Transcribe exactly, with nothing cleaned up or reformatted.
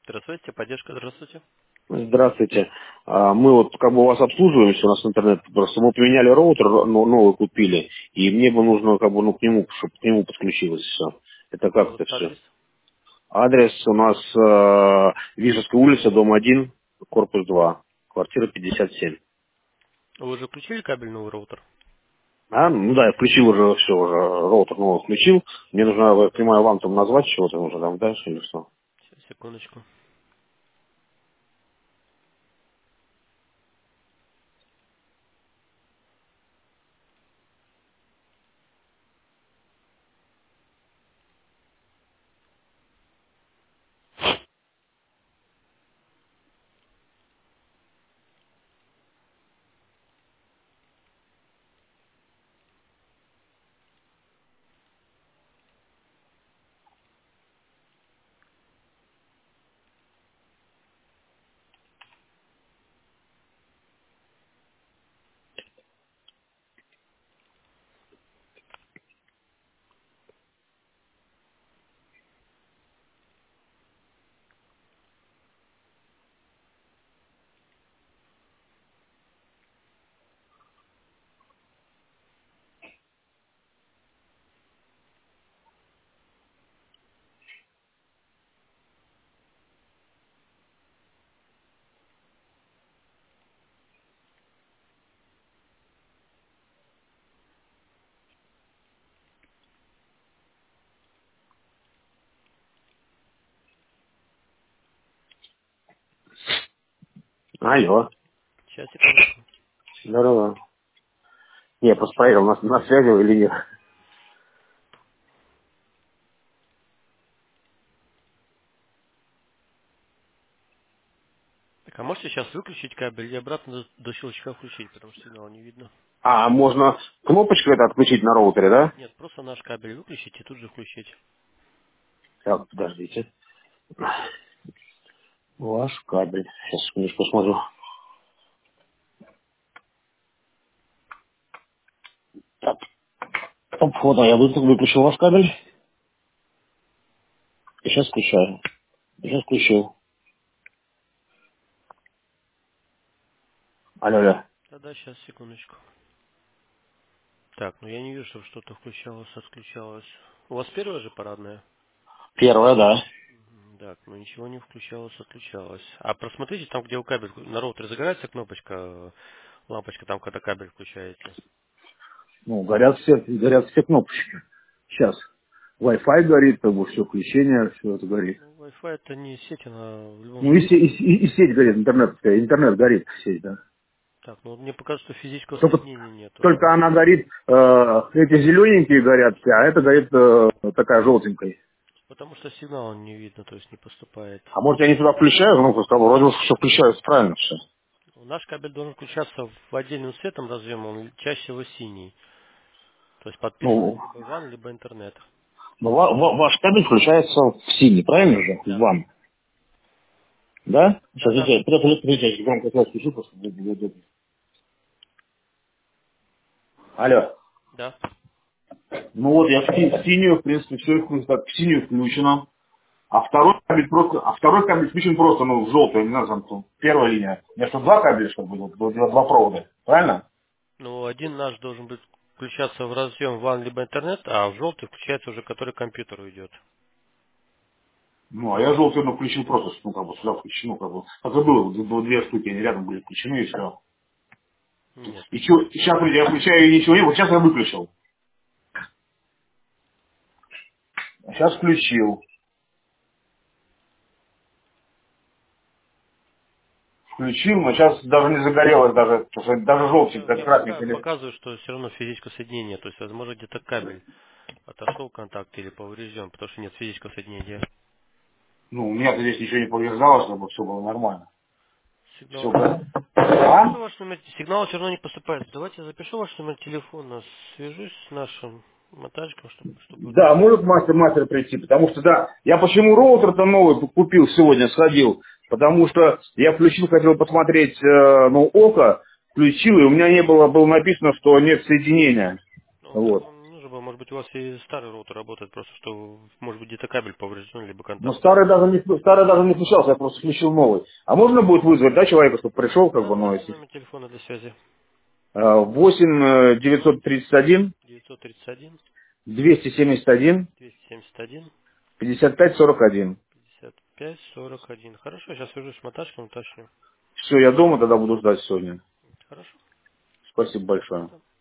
Здравствуйте, поддержка, здравствуйте. Здравствуйте. А, Мы вот как бы у вас обслуживаемся, у нас интернет, просто мы поменяли роутер, но- новый купили, и мне бы нужно как бы ну к нему, чтобы к нему подключилось все. Это А у как вас это все? адрес? Адрес у нас э, Вишерская улица, дом один, корпус два, квартира пятьдесят семь. Вы уже включили кабель новый роутер? А, ну да, я включил уже все, уже роутер новый включил. Мне нужно, я понимаю, вам там назвать чего-то нужно там дальше или что? Сейчас, секундочку. Алло. Сейчас, секундочку. Да-да-да. Не, я просто проверил, на, на связи вы или нет. Так, а можете сейчас выключить кабель и обратно до, до щелчка включить, потому что сигнала не видно. А, можно кнопочку это отключить на роутере, да? Нет, просто наш кабель выключить и тут же включить. Так, подождите. Ваш кабель. Сейчас секундочку посмотрю. Так, оп, вот, а я вы- выключил ваш кабель. И сейчас включаю. Сейчас включил. Алло, алло. Да-да, сейчас, секундочку. Так, ну я не вижу, чтобы что-то включалось, отключалось. У вас первая же парадная? Первое, да. М, Так, ну ничего не включалось, отключалось. А просмотрите там, где у кабель на роутере загорается кнопочка, э, лампочка там, когда кабель включаете. Ну, горят все, горят все кнопочки. Сейчас. Wi-Fi горит, как бы все, включение, все это горит. Ну, Wi-Fi это не сеть, она в любом Ну и, се- случае. и, и- и сеть горит, интернет, э, интернет горит, сеть, да. Так, ну мне показывает, что физического Только, соединения нету. только она горит, э, эти зелененькие горят все, а это горит э, такая желтенькая. Потому что сигнала не видно, то есть не поступает. А может я не туда включаю, ну, просто вроде бы все включается правильно все. Наш кабель должен включаться в отдельным светом разъем, он чаще всего синий. То есть подписано Ну, либо ван, либо интернет. ну, ва- ва- ваш кабель включается в синий, правильно же? В Да. вам. Да? Да, Сейчас, да. я подождите, подождите, я вам как раз пишу, просто будет удобно. Алло. Да. Ну вот, я в си- в синюю, в принципе, все так, в синюю включено. А второй кабель просто, а второй кабель включен просто, ну, в желтую, не знаю, там, ну, первая линия. У меня что, два кабеля, чтобы было, было два два провода, правильно? Ну, один наш должен быть включаться в разъем ван, либо интернет, а в желтый включается уже, который к компьютеру идет. Ну, а я желтый, ну, включил просто, ну, как бы сюда включено, как бы. Так и было, д- д- две штуки, они рядом были включены, и все. Нет. И чё, сейчас, смотрите, я включаю, и ничего нет, вот сейчас я выключил. Сейчас включил. Включил, но сейчас даже не загорелось, даже, потому что даже Ну, желтенький, я, как я пока красненький. показываю, что все равно физического соединения, то есть, возможно, где-то кабель отошел контакт или поврежден, потому что нет физического соединения. Ну, у меня здесь ничего не повреждалось, чтобы все было нормально. Все, Сигнал. да? Я запишу А? ваш номер, сигнал все равно не поступает. Давайте я запишу ваш номер телефона, свяжусь с нашим монтажником, чтобы, чтобы Да, уточнить. может мастер-мастер прийти, потому что, да, я почему роутер-то новый купил сегодня, сходил, потому что я включил, хотел посмотреть, э, ну, око, включил, и у меня не было, было написано, что нет соединения. Ну, так Вот. ну, нужно было может быть, у вас и старый роутер работает, просто что, может быть, где-то кабель поврежден, либо Но контакт. старый даже не, старый даже не включался, я просто включил новый. А можно будет вызвать, да, человека, чтобы пришел, как Да, бы, ну, назовите если... номер телефона для связи. А, восемь девятьсот тридцать один девятьсот тридцать один двести семьдесят один двести семьдесят один пятьдесят пять сорок один. пятьдесят пять сорок один. Хорошо, сейчас свяжусь с Маташком, уточню. Все, я дома, тогда буду ждать сегодня. Хорошо. Спасибо большое. Да.